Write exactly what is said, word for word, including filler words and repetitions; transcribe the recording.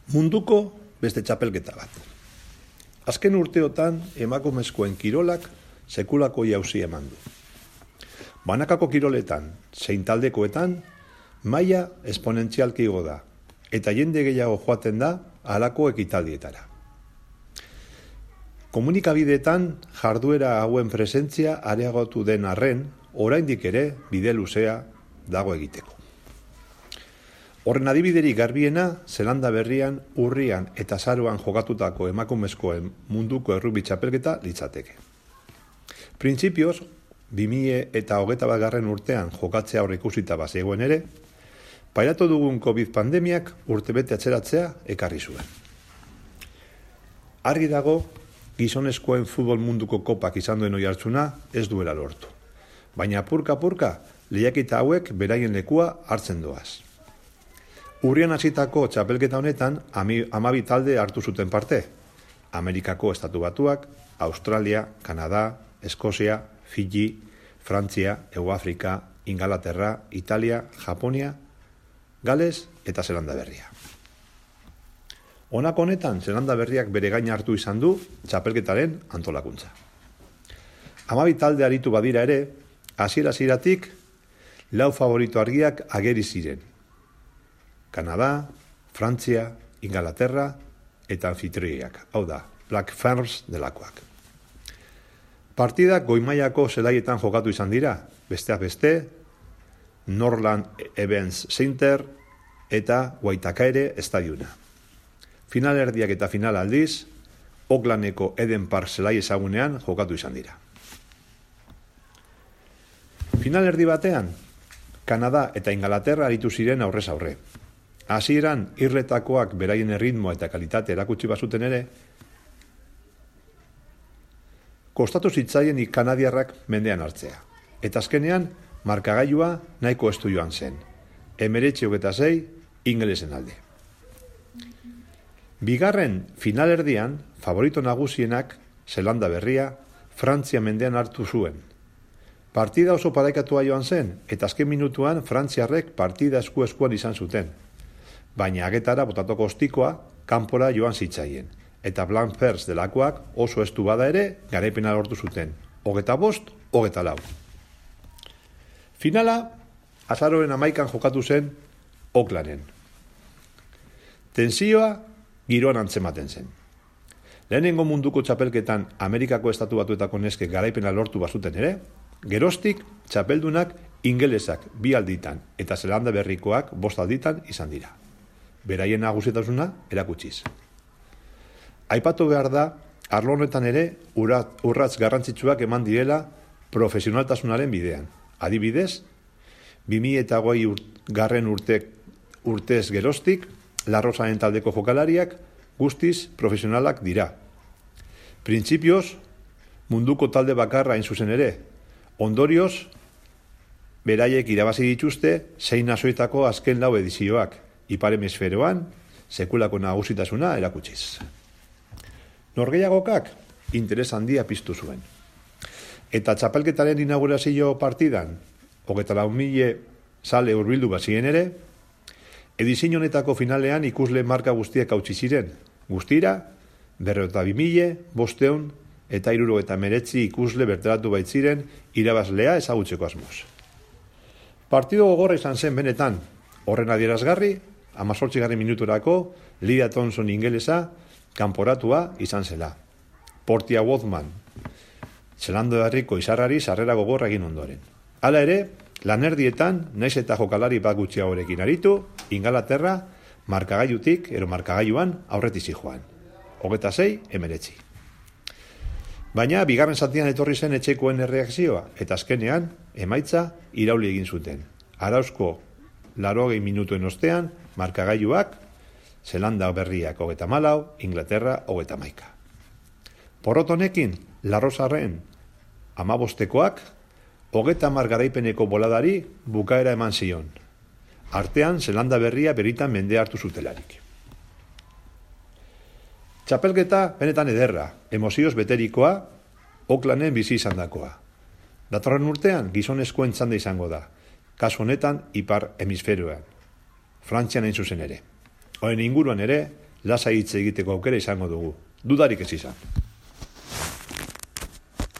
Munduko beste txapelketa bat. Azken urteotan emakumezkoen kirolak sekulako jauzi eman du. Banakako kiroletan, zein taldekoetan, maila esponentzialki igo da, eta jende gehiago joaten da halako ekitaldietara. Komunikabideetan jarduera hauen presentzia areagotu den arren, oraindik ere bide luzea dago egiteko. Horren adibiderik garbiena, Zelanda Berrian, urrian eta azaroan jokatutako emakumezkoen munduko errugbi txapelketa litzateke. Printzipioz, bi mila eta hogeita bat garren urtean jokatzea aurreikusita bazegoen ere, pairatu dugun COVID pandemiak urtebete atzeratzea ekarri zuen. Argi dago, gizonezkoen futbol munduko kopak izan duen oihartzuna ez duela lortu. Baina apurka-apurka, lehiaketa hauek beraien lekua hartzen doaz. Urrian hasitako txapelketa honetan hamabi talde hartu zuten parte. Amerikako Estatu Batuak, Australia, Kanada, Eskozia, Fiji, Frantzia, Hegoafrika, Ingalaterra, Italia, Japonia, Gales eta Zelanda Berria. Honako honetan, Zelanda Berriak bere gain hartu izan du txapelketaren antolakuntza. Hamabi talde aritu badira ere, hasiera-hasieratik lau favorito argiak ageri ziren. Kanada, Frantzia, Ingalaterra eta anfitrioiak, hau da, Black Ferns delakoak. Partidak goi-mailako zelaietan jokatu izan dira, besteak beste, Northland Events Center eta Waitakere Estadiona. Finalerdiak eta final aldiz, Aucklandeko Eden Park zelai ezagunean jokatu izan dira. Finalerdi batean, Kanada eta Ingalaterra aritu ziren aurrez aurre. Hasieran irretakoak beraien erritmoa eta kalitate erakutsi bazuten ere, kostatu zitzaien kanadiarrak mendean hartzea. Eta azkenean, markagailua nahiko estu joan zen. Hemeretzi hogeita sei, ingelesen alde. Bigarren finalerdian, favorito nagusienak, Zelanda Berria, Frantzia mendean hartu zuen. Partida oso paraikatua joan zen, eta azken minutuan Frantziarrek partida esku-eskuan izan zuten. Baina agetara botatoko ostikoa kanpora joan zitzaien, eta Black Ferns delakoak oso estu bada ere garaipena lortu zuten, hogeta bost, hogeta lau. Finala, azaroren hamaikan jokatu zen Aucklanden. Tentsioa giroan antzematen zen. Lehenengo munduko txapelketan Amerikako Estatu Batuetako neskek garaipena lortu bazuten ere, geroztik txapeldunak ingelesak bi alditan eta Zelanda Berrikoak bost alditan izan dira. Beraien nagusitasuna erakutsiz. Aipatu behar da, arlo honetan ere urratz garrantzitsuak eman direla profesionaltasunaren bidean. Adibidez, bi mila eta hogei garren urte, urtez geroztik, Larrosaren taldeko jokalariak guztiz profesionalak dira. Printzipioz, munduko talde bakarra hain zuzen ere. Ondorioz, beraiek irabazi dituzte zein nasoetako azken lau edizioak, Ipar hemisferoan sekulako nagusitasuna erakutsiz. Norgehiagokak interes handia piztu zuen. Eta txapelketaren inaugurazio partidan, hogeita lau mila zale hurbildu bazien ere, edizio honetako finalean ikusle marka guztiak hautsi ziren. Guztira, berrehun bi mila, bostehun eta hirurogeita hemeretzi ikusle bertaratu baitziren irabazlea ezagutzeko asmoz. Partido gogorra izan zen benetan, horren adierazgarri, hamazortzigarren minuturako Lydia Thompson ingelesa kanporatua izan zela. Portia Woodman, Zelanda Berriko izarrari sarrera gogorra egin ondoren. Hala ere, lanerdietan, naiz eta jokalari bat gutxiagorekin aritu, Ingalaterra markagailutik, ero markagailuan aurretizi joan. Hogeta sei, emeretzi. Baina, bigarren zatian etorri zen etxekoen erreakzioa, eta azkenean, emaitza irauli egin zuten. Arauzko larogei minutuen ostean, markagailuak, Zelanda Berriak hogeta malau, Inglaterra hogeta maika. Porrot honekin, Larrosaren amabostekoak, hogeta mar garaipeneko boladari bukaera eman zion. Artean, Zelanda Berria beritan mende hartu zutelarik. Txapelketa benetan ederra, emozioz beterikoa, Aucklanden bizi izandakoa. Datorren urtean, gizonezkoen txanda izango da, kasu honetan Ipar hemisferoan, Frantzian hain zuzen ere. Horren inguruan ere, lasai hitz egiteko aukera izango dugu. Dudarik ez izan.